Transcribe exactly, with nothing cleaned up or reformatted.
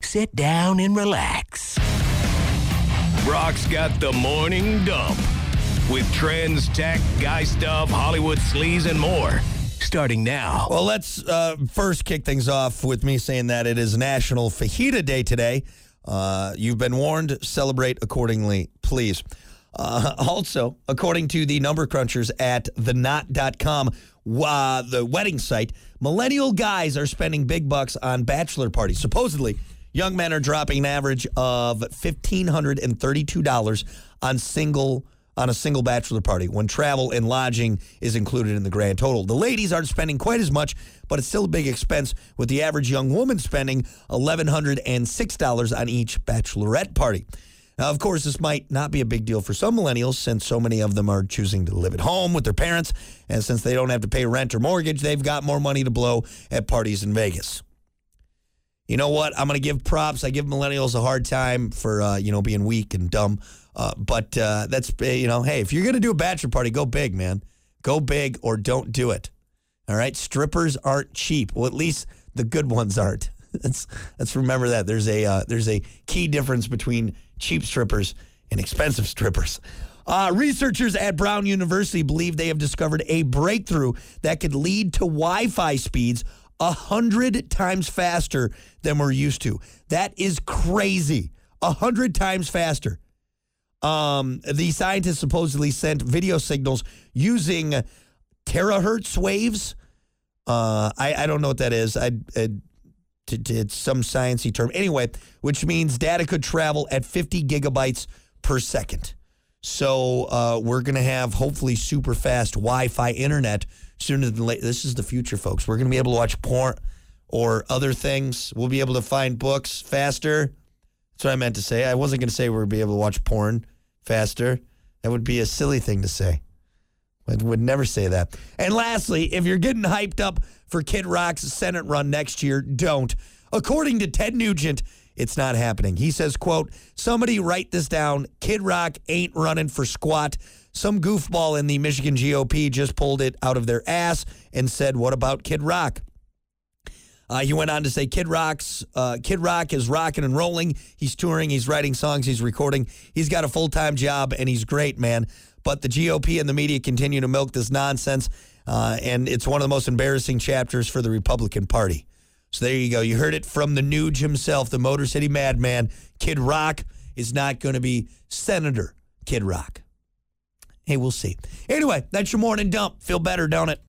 sit down and relax. Brock's got the morning dump with trends, tech, guy stuff, Hollywood sleaze, and more. Starting now. Well, let's uh, first kick things off with me saying that it is National Fajita Day today. Uh, you've been warned. Celebrate accordingly, please. Uh, also, according to the number crunchers at the knot dot com, uh, the wedding site, millennial guys are spending big bucks on bachelor parties. Supposedly, young men are dropping an average of one thousand five hundred thirty-two dollars on single on a single bachelor party when travel and lodging is included in the grand total. The ladies aren't spending quite as much, but it's still a big expense, with the average young woman spending one thousand one hundred six dollars on each bachelorette party. Now, of course, this might not be a big deal for some millennials, since so many of them are choosing to live at home with their parents, and since they don't have to pay rent or mortgage, they've got more money to blow at parties in Vegas. You know what? I'm going to give props. I give millennials a hard time for, uh, you know, being weak and dumb. Uh, but uh, that's, you know, hey, if you're going to do a bachelor party, go big, man. Go big or don't do it. All right? Strippers aren't cheap. Well, at least the good ones aren't. let's, let's remember that. There's a, uh, there's a key difference between cheap strippers and expensive strippers. Uh, researchers at Brown University believe they have discovered a breakthrough that could lead to Wi-Fi speeds a hundred times faster than we're used to. That is crazy. A hundred times faster. Um, the scientists supposedly sent video signals using terahertz waves. Uh, I, I don't know what that is. I, I it's some sciencey term. Anyway, which means data could travel at fifty gigabytes per second. So uh, we're going to have hopefully super fast Wi-Fi internet sooner than later. This is the future, folks. We're going to be able to watch porn or other things. We'll be able to find books faster. That's what I meant to say. I wasn't going to say we're going to be able to watch porn faster. That would be a silly thing to say. I would never say that. And lastly, if you're getting hyped up for Kid Rock's Senate run next year, don't. According to Ted Nugent, it's not happening. He says, quote, somebody write this down. Kid Rock ain't running for squat. Some goofball in the Michigan G O P just pulled it out of their ass and said, what about Kid Rock? Uh, he went on to say, Kid Rock's uh, Kid Rock is rocking and rolling. He's touring. He's writing songs. He's recording. He's got a full-time job, and he's great, man. But the G O P and the media continue to milk this nonsense, uh, and it's one of the most embarrassing chapters for the Republican Party. So there you go. You heard it from the Nuge himself, the Motor City Madman. Kid Rock is not going to be Senator Kid Rock. Hey, we'll see. Anyway, that's your morning dump. Feel better, don't it?